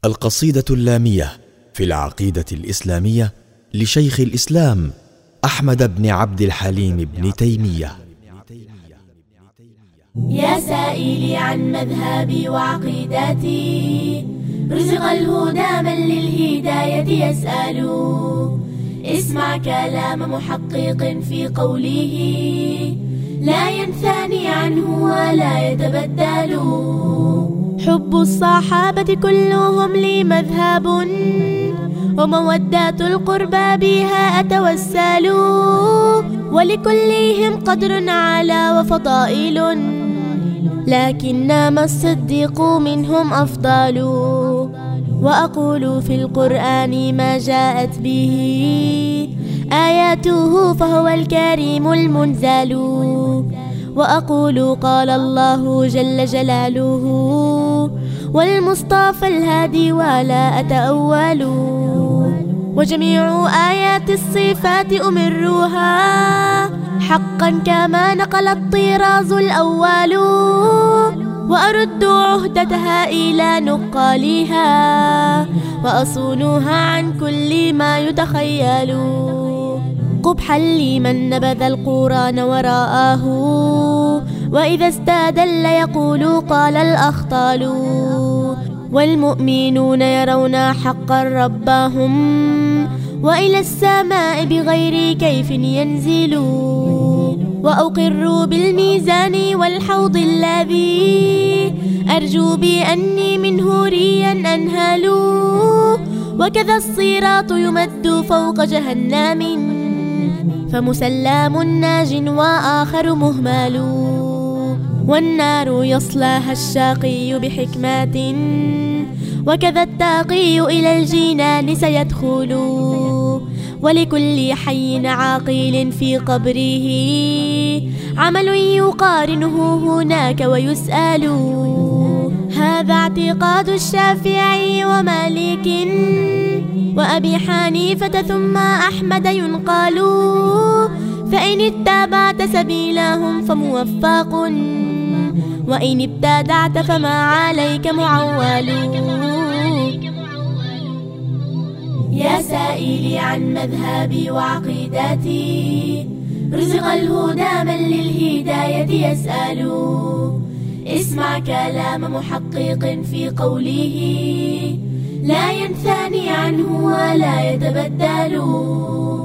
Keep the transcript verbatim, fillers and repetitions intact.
القصيدة اللامية في العقيدة الإسلامية لشيخ الإسلام أحمد بن عبد الحليم بن تيمية. يا سائلي عن مذهبي وعقيدتي، رزق الهدى من للهداية يسأل. اسمع كلام محقق في قوله، لا ينثني عنه ولا يتبدل. حب الصحابة كلهم لي مذهب، ومودات القربى بها أتوسل. ولكلهم قدر على وفضائل، لكنما الصديق منهم أفضل. وأقول في القرآن ما جاءت به آياته فهو الكريم المنزل. وأقول قال الله جل جلاله والمصطفى الهادي ولا أتأول. وجميع آيات الصفات أمروها حقا كما نقل الطراز الأول. وأرد عهدتها إلى نقالها، وأصونها عن كل ما يتخيل. قبحا لمن نبذ القرآن وراءه، وإذا استدل يقول قال الأخطال. والمؤمنون يرون حقا ربهم، وإلى السماء بغير كيف ينزل. وأقر بالميزان والحوض الذي أرجو بأني منه ريا أنهال. وكذا الصراط يمد فوق جهنم، فمسلم ناج وآخر مهمل. والنار يصلاها الشاقي بحكمة، وكذا التاقي إلى الجنان سيدخل. ولكل حي عاقل في قبره عمل يقارنه هناك ويسأل. هذا اعتقاد الشافعي ومالك وأبي حنيفة ثم أحمد ينقال. فإن اتبعت سبيلهم فموفق، وإن ابتدعت فما عليك معول. يا سائلي عن مذهبي وعقيدتي، رزق الهدى من للهداية يسأل. اسمع كلام محقق في قوله، لا ينثني عنه ولا يتبدل.